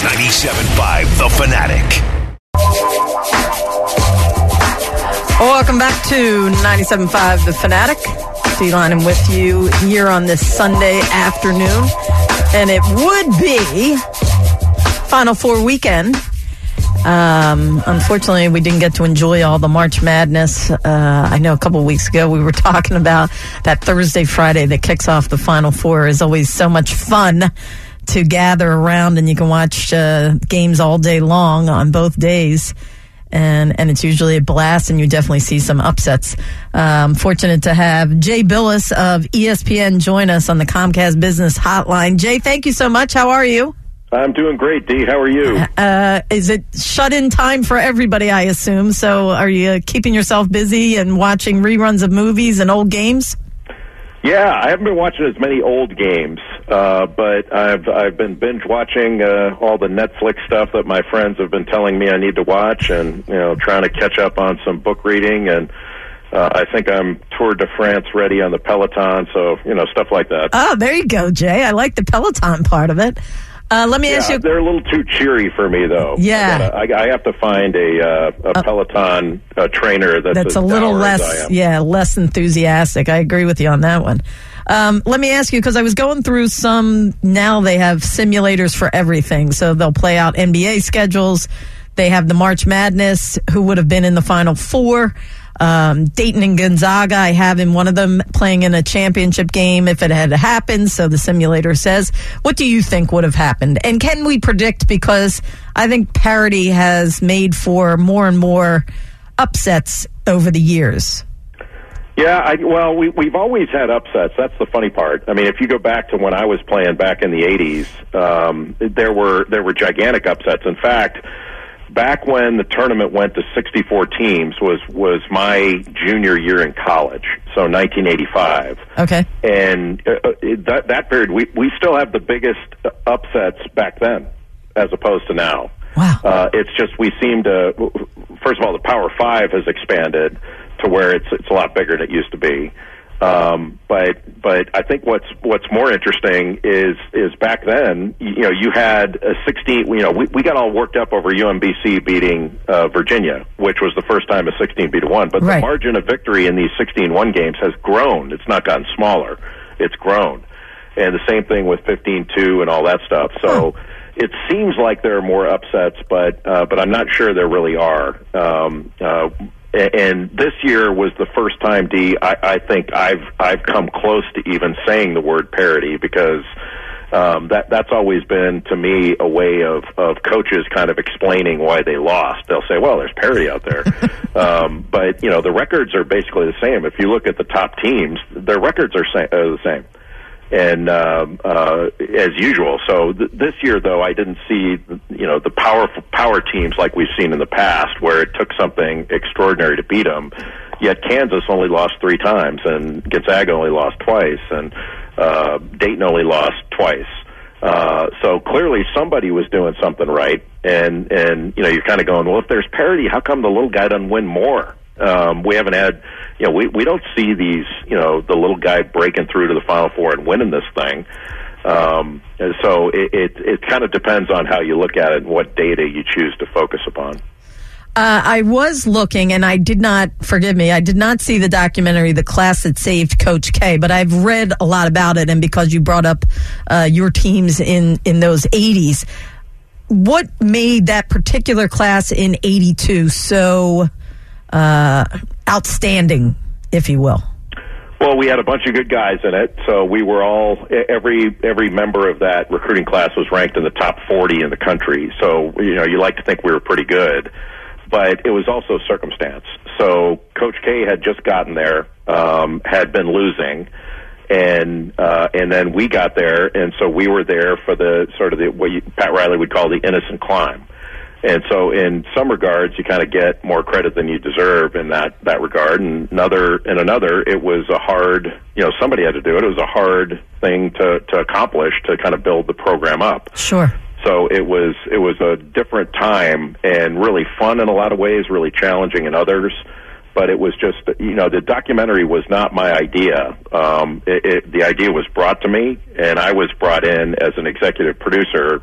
97.5 The Fanatic. Welcome back to 97.5 The Fanatic. D-Line with you here on this Sunday afternoon. And it would be Final Four weekend. Unfortunately, we didn't get to enjoy all the March Madness. I know a couple of weeks ago we were talking about that Thursday, Friday that kicks off the Final Four is always so much fun to gather around, and you can watch games all day long on both days. And it's usually a blast, and you definitely see some upsets. Fortunate to have Jay Bilas of ESPN join us on the Comcast Business Hotline. Jay, thank you so much. How are you? I'm doing great, Dee. How are you? Is it shut-in time for everybody, I assume? So are you keeping yourself busy and watching reruns of movies and old games? Yeah, I haven't been watching as many old games, but I've been binge watching all the Netflix stuff that my friends have been telling me I need to watch, and trying to catch up on some book reading, and I think I'm Tour de France ready on the Peloton, so stuff like that. Oh, there you go, Jay. I like the Peloton part of it. Let me ask you. They're a little too cheery for me, though. Yeah, I have to find a Peloton trainer that's a little less enthusiastic. I agree with you on that one. Let me ask you, because I was going through some. Now they have simulators for everything, so they'll play out NBA schedules. They have the March Madness, who would have been in the Final Four. Dayton and Gonzaga, I have in one of them playing in a championship game if it had happened, so the simulator says. What do you think would have happened? And can we predict, because I think parity has made for more and more upsets over the years? Yeah, we've always had upsets. That's the funny part. I mean, if you go back to when I was playing back in the 80s, there were gigantic upsets. In fact, back when the tournament went to 64 teams was my junior year in college, so 1985. Okay. And that period, we still have the biggest upsets back then as opposed to now. Wow. It's just we seem to, first of all, the Power Five has expanded to where it's a lot bigger than it used to be. But I think what's more interesting is back then, you had a 16. We got all worked up over UMBC beating Virginia, which was the first time a 16 beat a 1. But right. The margin of victory in these 16-1 games has grown. It's not gotten smaller. It's grown. And the same thing with 15-2 and all that stuff. So it seems like there are more upsets, but I'm not sure there really are. And this year was the first time, Dee, I think I've come close to even saying the word parity, because that's always been, to me, a way of coaches kind of explaining why they lost. They'll say, well, there's parity out there. But, the records are basically the same. If you look at the top teams, their records are the same. And as usual. So this year, though, I didn't see the power teams like we've seen in the past, where it took something extraordinary to beat them. Yet Kansas only lost 3 times, and Gonzaga only lost twice, and Dayton only lost twice. So clearly somebody was doing something right. And you're kind of going, well, if there's parity, how come the little guy doesn't win more? We haven't had, we don't see these, the little guy breaking through to the Final Four and winning this thing. And so it kind of depends on how you look at it and what data you choose to focus upon. I was looking, and I did not see the documentary, The Class That Saved Coach K, but I've read a lot about it, and because you brought up your teams in those 80s, what made that particular class in 82 so outstanding, if you will? Well, we had a bunch of good guys in it, so we were all, every member of that recruiting class was ranked in the top 40 in the country. So, you like to think we were pretty good, but it was also circumstance. So Coach K had just gotten there, had been losing, and then we got there, and so we were there for the sort of what Pat Riley would call the innocent climb. And so in some regards, you kind of get more credit than you deserve in that regard. And another, it was a hard, somebody had to do it. It was a hard thing to accomplish, to kind of build the program up. Sure. So it was a different time, and really fun in a lot of ways, really challenging in others. But it was just, the documentary was not my idea. The idea was brought to me, and I was brought in as an executive producer.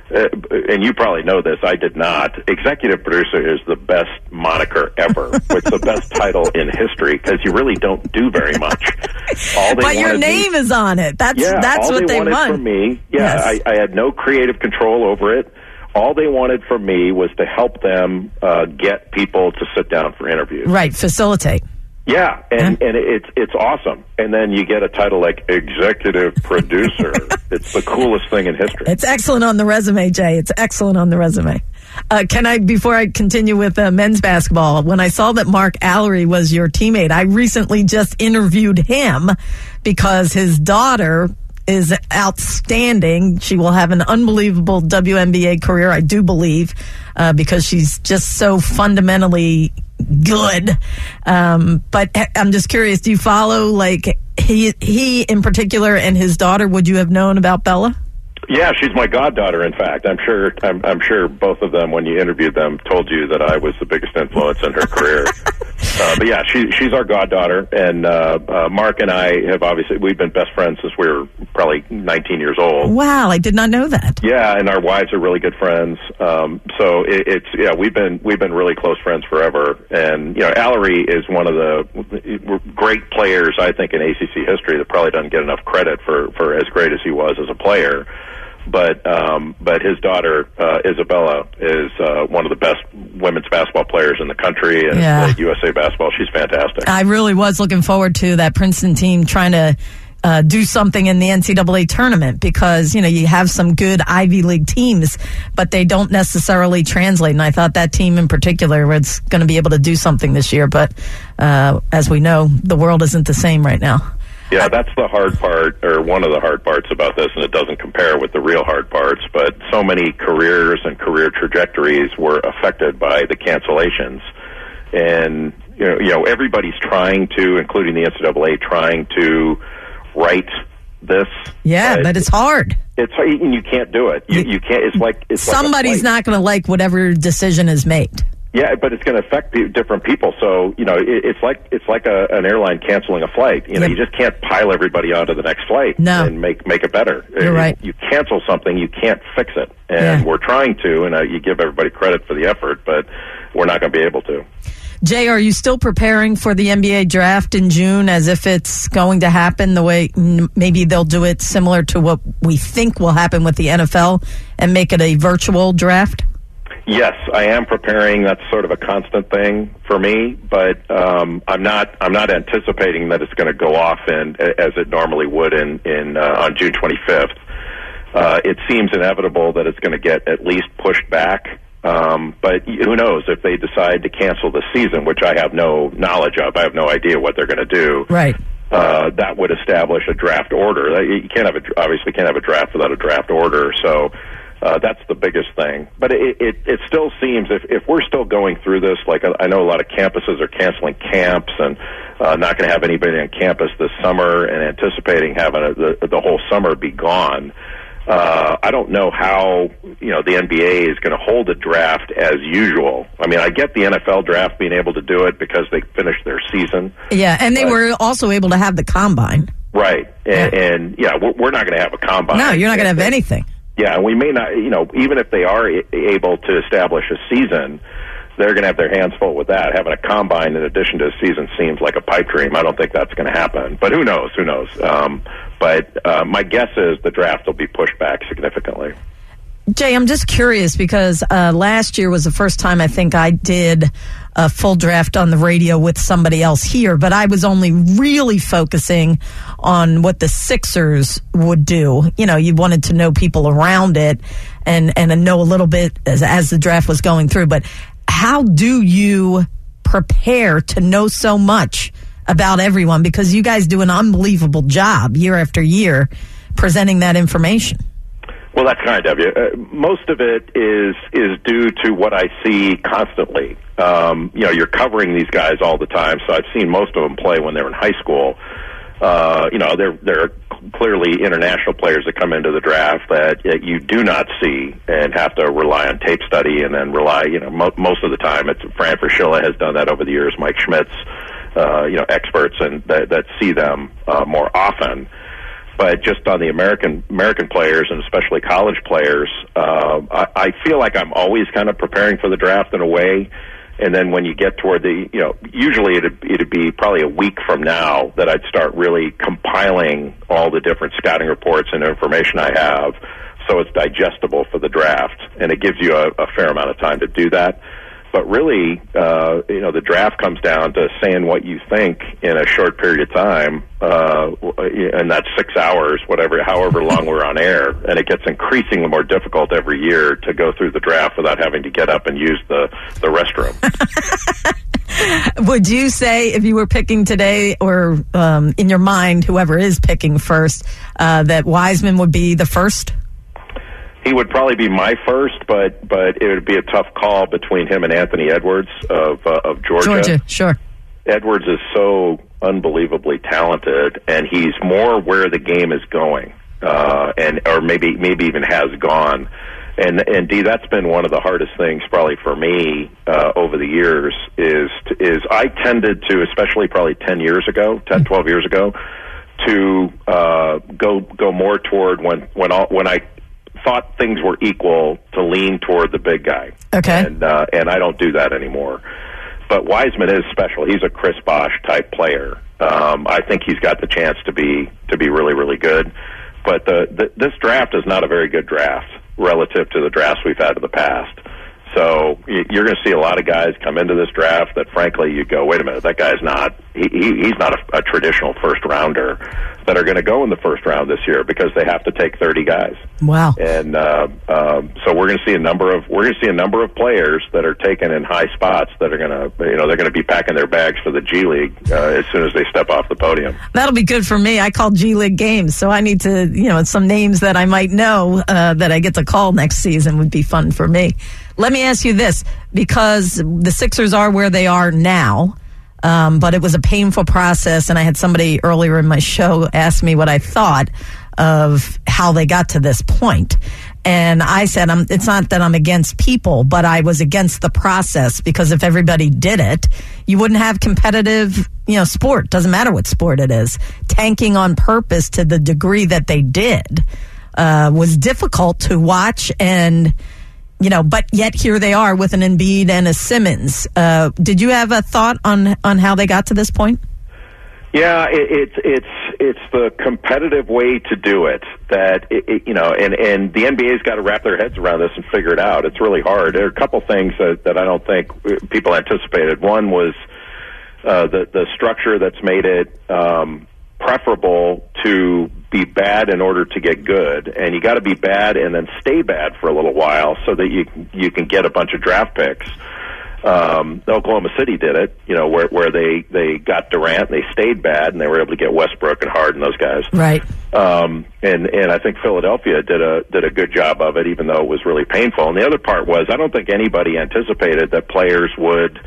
and you probably know this, I did not, executive producer is the best moniker ever. It's the best title in history because you really don't do very much. But your name is on it. That's what they wanted from me. Yeah, yes. I had no creative control over it. All they wanted from me was to help them get people to sit down for interviews. Right, facilitate. Yeah, and it's awesome. And then you get a title like executive producer. It's the coolest thing in history. It's excellent on the resume, Jay. It's excellent on the resume. Before I continue with men's basketball, when I saw that Mark Allery was your teammate, I recently just interviewed him because his daughter is outstanding. She will have an unbelievable WNBA career, I do believe, because she's just so fundamentally good. But I'm just curious, do you follow, like, he in particular and his daughter, would you have known about Bella? Yeah, she's my goddaughter, in fact. I'm sure both of them, when you interviewed them, told you that I was the biggest influence in her career. But yeah, she's our goddaughter, and Mark and I we've been best friends since we were probably 19 years old. Wow, I did not know that. Yeah, and our wives are really good friends. So we've been really close friends forever. And Allery is one of the great players, I think, in ACC history that probably doesn't get enough credit for as great as he was as a player. But his daughter, Isabella, is one of the best women's basketball players in the country, and played USA basketball. She's fantastic. I really was looking forward to that Princeton team trying to do something in the NCAA tournament because, you have some good Ivy League teams, but they don't necessarily translate. And I thought that team in particular was going to be able to do something this year. But as we know, the world isn't the same right now. Yeah, that's the hard part, or one of the hard parts about this, and it doesn't compare with the real hard parts, but so many careers and career trajectories were affected by the cancellations. And, everybody's trying to, including the NCAA, trying to right this. Yeah, but it's hard. And you can't do it. You can't. It's somebody's not going to like whatever decision is made. Yeah, but it's going to affect different people. So it's like an airline canceling a flight. You just can't pile everybody onto the next flight and make it better. You're right. You cancel something, you can't fix it, and we're trying to. And you give everybody credit for the effort, but we're not going to be able to. Jay, are you still preparing for the NBA draft in June as if it's going to happen the way maybe they'll do it similar to what we think will happen with the NFL and make it a virtual draft? Yes, I am preparing. That's sort of a constant thing for me, but I'm not anticipating that it's going to go off as it normally would on June 25th. It seems inevitable that it's going to get at least pushed back. But who knows if they decide to cancel the season, which I have no knowledge of. I have no idea what they're going to do. Right. That would establish a draft order. You obviously can't have a draft without a draft order. So. That's the biggest thing. But it still seems, if we're still going through this, like I know a lot of campuses are canceling camps and not going to have anybody on campus this summer and anticipating having the whole summer be gone. I don't know how, the NBA is going to hold a draft as usual. I mean, I get the NFL draft being able to do it because they finished their season. Yeah, and they were also able to have the combine. Right. And we're not going to have a combine. No, you're not going to have anything. Yeah, we may not, even if they are able to establish a season, they're going to have their hands full with that. Having a combine in addition to a season seems like a pipe dream. I don't think that's going to happen. But who knows? But my guess is the draft will be pushed back significantly. Jay, I'm just curious because last year was the first time I think I did a full draft on the radio with somebody else here, but I was only really focusing on what the Sixers would do. You wanted to know people around it and know a little bit as the draft was going through. But how do you prepare to know so much about everyone? Because you guys do an unbelievable job year after year presenting that information. Well, that's kind of you. Most of it is due to what I see constantly. You're covering these guys all the time, so I've seen most of them play when they were in high school. There are clearly international players that come into the draft that you do not see and have to rely on tape study and then rely, most of the time it's Fran Fraschilla has done that over the years, Mike Schmitz, experts and that see them more often. But just on the American players, and especially college players, I feel like I'm always kind of preparing for the draft in a way. And then when you get toward usually it'd be probably a week from now that I'd start really compiling all the different scouting reports and information I have, so it's digestible for the draft, and it gives you a fair amount of time to do that. But really, the draft comes down to saying what you think in a short period of time, and that's 6 hours, however long we're on air. And it gets increasingly more difficult every year to go through the draft without having to get up and use the restroom. Would you say, if you were picking today, or in your mind, whoever is picking first, that Wiseman would be the first? He would probably be my first, but it would be a tough call between him and Anthony Edwards of Georgia. Georgia, sure. Edwards is so unbelievably talented, and he's more where the game is going, or maybe even has gone. And Dee, that's been one of the hardest things probably for me over the years. Is I tended to, especially probably 12 years ago, to go more toward when I thought things were equal, to lean toward the big guy. Okay. And I don't do that anymore. But Wiseman is special. He's a Chris Bosh type player. I think he's got the chance to be really, really good. But this draft is not a very good draft relative to the drafts we've had in the past. So you're going to see a lot of guys come into this draft that, frankly, you go, wait a minute, that guy's not. He's not a traditional first rounder, that are going to go in the first round this year because they have to take 30 guys. Wow! And so we're going to see a number of players that are taken in high spots that are going to they're going to be packing their bags for the G League as soon as they step off the podium. That'll be good for me. I call G League games, so I need to some names that I might know that I get to call next season would be fun for me. Let me ask you this, because the Sixers are where they are now. But it was a painful process, and I had somebody earlier in my show ask me what I thought of how they got to this point. And I said, it's not that I'm against people, but I was against the process, because if everybody did it, you wouldn't have competitive, sport. Doesn't matter what sport it is. Tanking on purpose to the degree that they did was difficult to watch, and but yet here they are with an Embiid and a Simmons. Did you have a thought on how they got to this point? Yeah, it's the competitive way to do it that and the NBA's got to wrap their heads around this and figure it out. It's really hard. There are a couple things that I don't think people anticipated. One was the structure that's made it preferable to be bad in order to get good, and you got to be bad and then stay bad for a little while so that you can get a bunch of draft picks. Oklahoma City did it, where they got Durant, and they stayed bad, and they were able to get Westbrook and Harden, those guys. Right. And I think Philadelphia did a good job of it, even though it was really painful. And the other part was, I don't think anybody anticipated that players would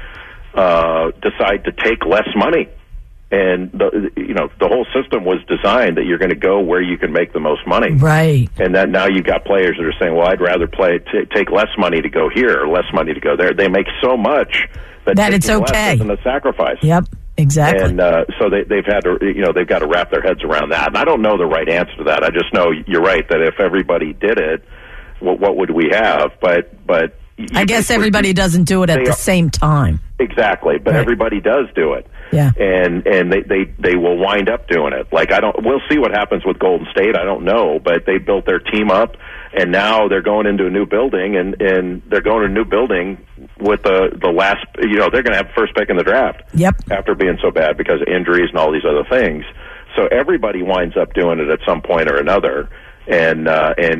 decide to take less money. And the whole system was designed that you're going to go where you can make the most money, right? And that now you've got players that are saying, "Well, I'd rather take less money to go here or less money to go there." They make so much that it's okay. Less isn't a sacrifice. Yep, exactly. And so they've had to, they've got to wrap their heads around that. And I don't know the right answer to that. I just know you're right that if everybody did it, what would we have? But I guess everybody doesn't do it at the same time. Exactly, but everybody does do it. Yeah, and they will wind up doing it. We'll see what happens with Golden State. I don't know, but they built their team up, and now they're going into a new building, and they're going to a new building with the last. They're going to have first pick in the draft. Yep. After being so bad because of injuries and all these other things, so everybody winds up doing it at some point or another. And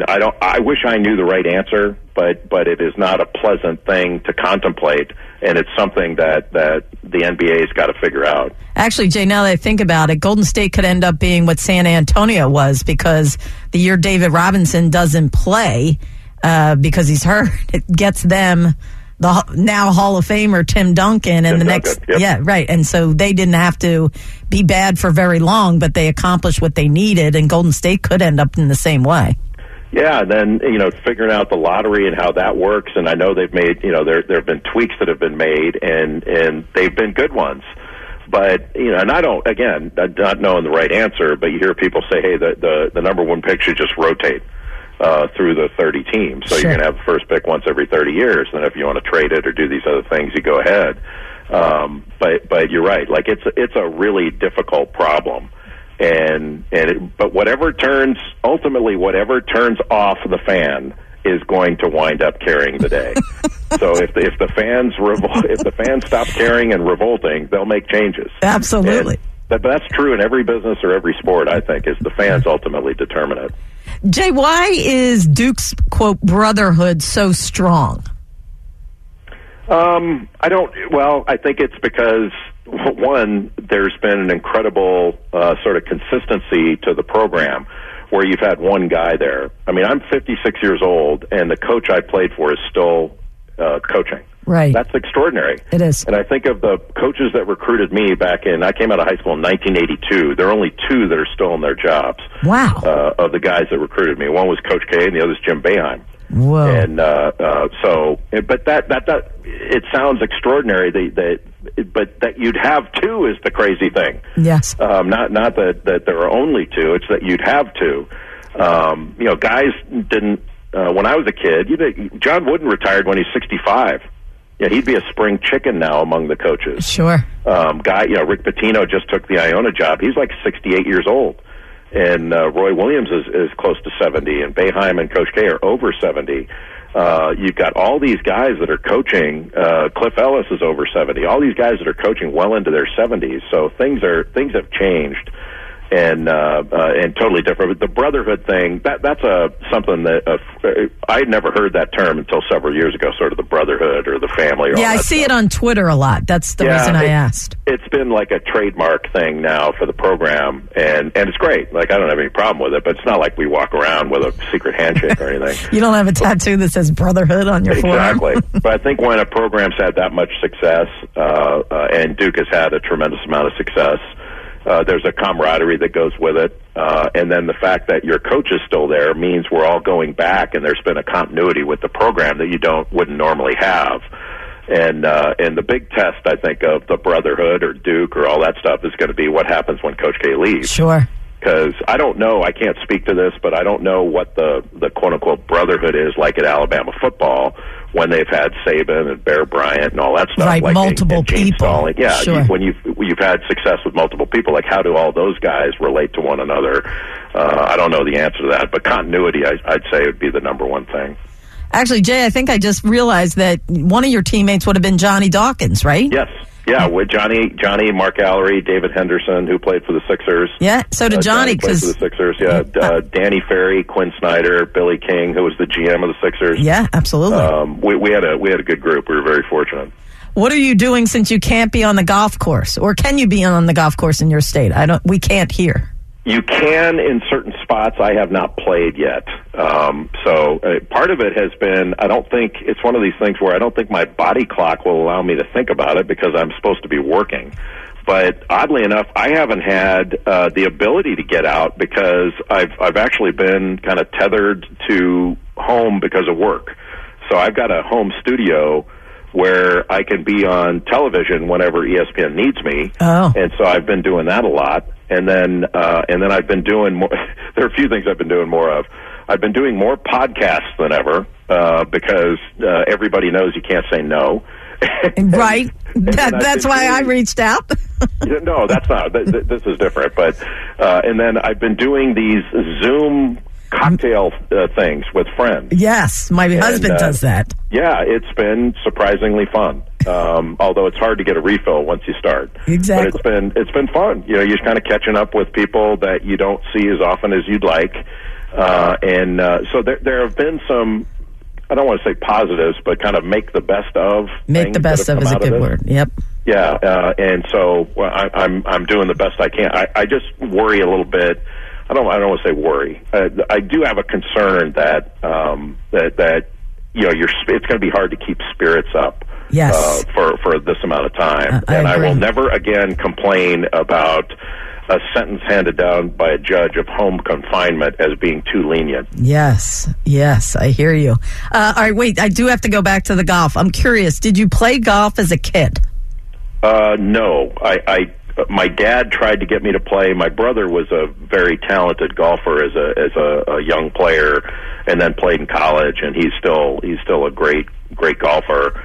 I wish I knew the right answer, but it is not a pleasant thing to contemplate, and it's something that the NBA's got to figure out. Actually, Jay, now that I think about it, Golden State could end up being what San Antonio was, because the year David Robinson doesn't play because he's hurt, it gets them the now Hall of Famer Tim Duncan, and yep. Right. And so they didn't have to be bad for very long, but they accomplished what they needed, and Golden State could end up in the same way. Yeah, and then figuring out the lottery and how that works, and I know they've made there have been tweaks that have been made, and they've been good ones. But, and I don't, again, not knowing the right answer, but you hear people say, hey, the number one pick should just rotate through the 30 teams. So you're going to have the first pick once every 30 years. And if you want to trade it or do these other things, you go ahead. But you're right. Like, it's a really difficult problem. But ultimately whatever turns off the fan is going to wind up carrying the day. So if the fans stop caring and revolting, they'll make changes. Absolutely. But that's true in every business or every sport, I think, is the fans ultimately determine it. Jay, why is Duke's, quote, brotherhood so strong? I think it's because, one, there's been an incredible sort of consistency to the program where you've had one guy there. I mean, I'm 56 years old, and the coach I played for is still coaching. Right. That's extraordinary. It is. And I think of the coaches that recruited me I came out of high school in 1982. There are only two that are still in their jobs. Wow. Of the guys that recruited me. One was Coach K, and the other is Jim Boeheim. Whoa. And but that it sounds extraordinary but that you'd have two is the crazy thing. Yes. Not that there are only two. It's that you'd have two. Guys didn't. When I was a kid, John Wooden retired when he's 65. Yeah, he'd be a spring chicken now among the coaches. Sure. Rick Pitino just took the Iona job. He's like 68 years old. And Roy Williams is close to 70, and Boeheim and Coach K are over 70. You've got all these guys that are coaching. Cliff Ellis is over 70. All these guys that are coaching well into their 70s. So things have changed and totally different. But the brotherhood thing, that's something that I had never heard that term until several years ago. Sort of the brotherhood or the family. Yeah, I see it on Twitter a lot. That's the reason I asked. It's been like a trademark thing now for the program, and it's great. Like, I don't have any problem with it, but it's not like we walk around with a secret handshake or anything. You don't have a tattoo that says brotherhood on your forearm? Exactly. But I think when a program's had that much success, and Duke has had a tremendous amount of success, there's a camaraderie that goes with it, and then the fact that your coach is still there means we're all going back, and there's been a continuity with the program that you wouldn't normally have. And the big test, I think, of the brotherhood or Duke or all that stuff is going to be what happens when Coach K leaves. Sure. Because I don't know, I can't speak to this, but I don't know what the quote-unquote brotherhood is like at Alabama football when they've had Saban and Bear Bryant and all that stuff. Right, like multiple people. Stalling. Yeah, sure. When you've had success with multiple people, like how do all those guys relate to one another? I don't know the answer to that, but continuity, I'd say, would be the number one thing. Actually, Jay, I think I just realized that one of your teammates would have been Johnny Dawkins, right? Yes. Yeah, with Johnny, Mark Allery, David Henderson, who played for the Sixers. Yeah, so did Johnny. Played for the Sixers, yeah. Danny Ferry, Quinn Snyder, Billy King, who was the GM of the Sixers. Yeah, absolutely. We had a good group. We were very fortunate. What are you doing since you can't be on the golf course? Or can you be on the golf course in your state? We can't hear. You can in certain spots. I have not played yet. So part of it has been, it's one of these things where I don't think my body clock will allow me to think about it because I'm supposed to be working. But oddly enough, I haven't had the ability to get out because I've actually been kind of tethered to home because of work. So I've got a home studio where I can be on television whenever ESPN needs me. Oh. And so I've been doing that a lot. And then I've been doing more. There are a few things I've been doing more of. I've been doing more podcasts than ever because everybody knows you can't say no. Right. That's why I reached out. No, that's not. This is different. But and then I've been doing these Zoom cocktail things with friends. Yes, my husband does that. Yeah, it's been surprisingly fun. Although it's hard to get a refill once you start. Exactly. But it's been fun. You're just kind of catching up with people that you don't see as often as you'd like. So there have been some, I don't want to say positives, but kind of make the best of. Make the best of is a good word. Yep. Yeah, and so I'm doing the best I can. I just worry a little bit. I don't want to say worry. I do have a concern that it's going to be hard to keep spirits up. Yes. For this amount of time. And I will never again complain about a sentence handed down by a judge of home confinement as being too lenient. Yes, I hear you. All right, wait, I do have to go back to the golf. I'm curious, did you play golf as a kid? No, I my dad tried to get me to play. My brother was a very talented golfer as a young player, and then played in college, and he's still a great golfer.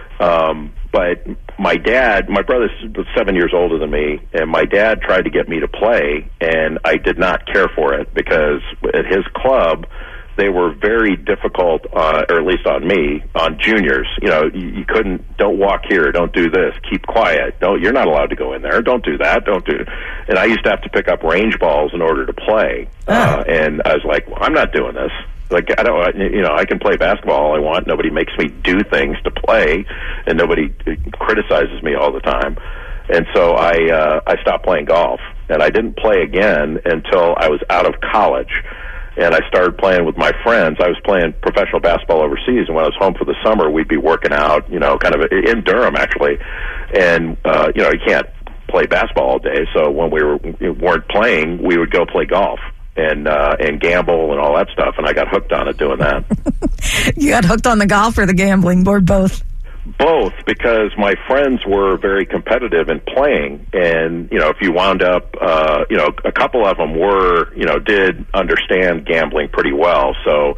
But my brother's 7 years older than me, and my dad tried to get me to play, and I did not care for it because at his club, they were very difficult, or at least on me, on juniors. You know, you couldn't, don't walk here, don't do this, keep quiet, you're not allowed to go in there, don't do that, and I used to have to pick up range balls in order to play, and I was like, well, I'm not doing this. Like, I can play basketball all I want, nobody makes me do things to play, and nobody criticizes me all the time, and so I stopped playing golf, and I didn't play again until I was out of college. And I started playing with my friends. I was playing professional basketball overseas, and when I was home for the summer, we'd be working out, kind of in Durham, actually. And, you can't play basketball all day, so when we weren't playing, we would go play golf and gamble and all that stuff, and I got hooked on it doing that. You got hooked on the golf or the gambling board, both? Both, because my friends were very competitive in playing, and if you wound up, a couple of them were, did understand gambling pretty well. So,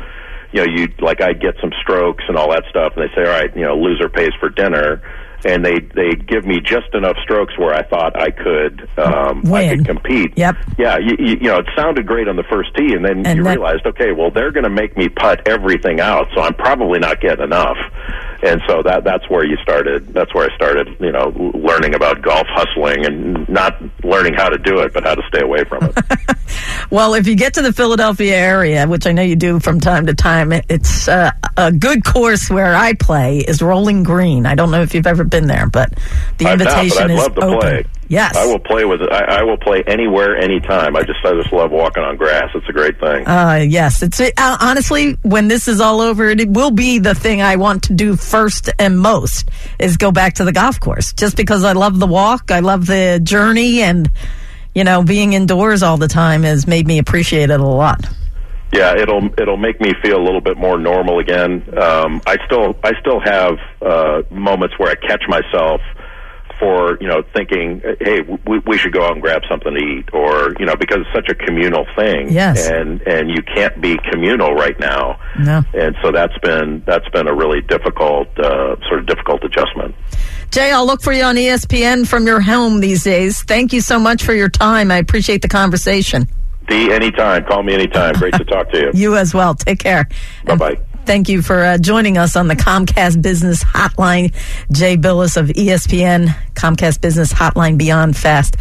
I'd get some strokes and all that stuff, and they say, all right, loser pays for dinner, and they'd give me just enough strokes where I thought I could compete. Yep. Yeah, it sounded great on the first tee, and then you realized, okay, well, they're going to make me putt everything out, so I'm probably not getting enough. And so that's where you started. That's where I started, learning about golf hustling, and not learning how to do it, but how to stay away from it. Well, if you get to the Philadelphia area, which I know you do from time to time, it's a good course where I play is Rolling Green. I don't know if you've ever been there, but the invitation is open. I'd love to play. Yes, I will play I will play anywhere, anytime. I just love walking on grass. It's a great thing. Yes, it's honestly, when this is all over, it will be the thing I want to do first and most is go back to the golf course. Just because I love the walk, I love the journey, and being indoors all the time has made me appreciate it a lot. Yeah, it'll make me feel a little bit more normal again. I still have moments where I catch myself for thinking, hey, we should go out and grab something to eat, or because it's such a communal thing. Yes. And you can't be communal right now. No. And so that's been a really difficult difficult adjustment. Jay, I'll look for you on ESPN from your home these days. Thank you so much for your time. I appreciate the conversation. Dee, anytime. Call me anytime. Great to talk to you. You as well. Take care. Bye-bye. Thank you for joining us on the Comcast Business Hotline. Jay Billis of ESPN, Comcast Business Hotline Beyond Fast.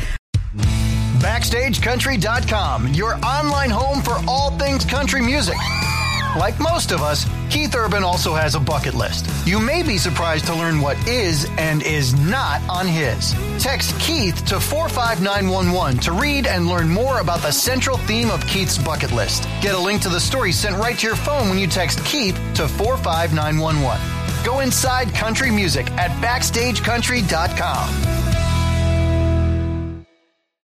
BackstageCountry.com, your online home for all things country music. Like most of us, Keith Urban also has a bucket list. You may be surprised to learn what is and is not on his. Text Keith to 45911 to read and learn more about the central theme of Keith's bucket list. Get a link to the story sent right to your phone when you text Keith to 45911. Go inside country music at BackstageCountry.com.